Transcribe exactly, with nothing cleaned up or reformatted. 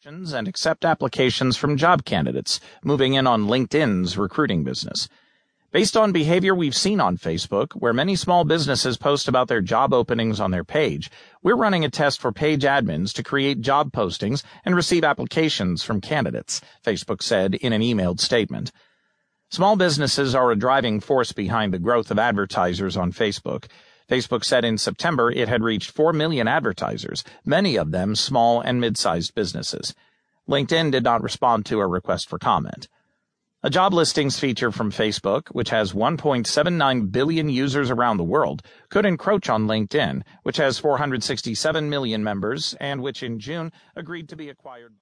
and accept applications from job candidates, moving in on LinkedIn's recruiting business. Based on behavior we've seen on Facebook, where many small businesses post about their job openings on their page, we're running a test for page admins to create job postings and receive applications from candidates, Facebook said in an emailed statement. Small businesses are a driving force behind the growth of advertisers on Facebook. Facebook said in September it had reached four million advertisers, many of them small and mid-sized businesses. LinkedIn did not respond to a request for comment. A job listings feature from Facebook, which has one point seven nine billion users around the world, could encroach on LinkedIn, which has four hundred sixty-seven million members and which in June agreed to be acquired.